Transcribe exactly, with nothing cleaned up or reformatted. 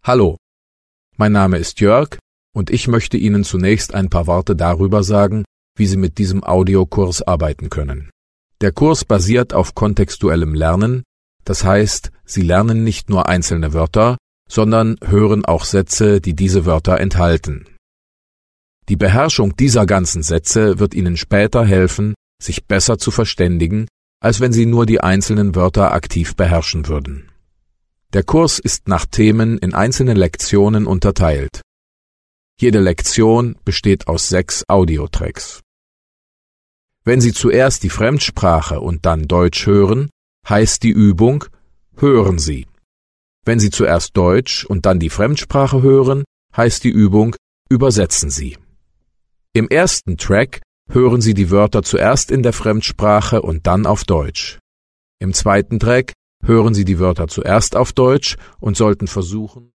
Hallo, mein Name ist Jörg und ich möchte Ihnen zunächst ein paar Worte darüber sagen, wie Sie mit diesem Audiokurs arbeiten können. Der Kurs basiert auf kontextuellem Lernen, das heißt, Sie lernen nicht nur einzelne Wörter, sondern hören auch Sätze, die diese Wörter enthalten. Die Beherrschung dieser ganzen Sätze wird Ihnen später helfen, sich besser zu verständigen, als wenn Sie nur die einzelnen Wörter aktiv beherrschen würden. Der Kurs ist nach Themen in einzelne Lektionen unterteilt. Jede Lektion besteht aus sechs Audiotracks. Wenn Sie zuerst die Fremdsprache und dann Deutsch hören, heißt die Übung Hören Sie. Wenn Sie zuerst Deutsch und dann die Fremdsprache hören, heißt die Übung Übersetzen Sie. Im ersten Track hören Sie die Wörter zuerst in der Fremdsprache und dann auf Deutsch. Im zweiten Track hören Sie die Wörter zuerst auf Deutsch und sollten versuchen,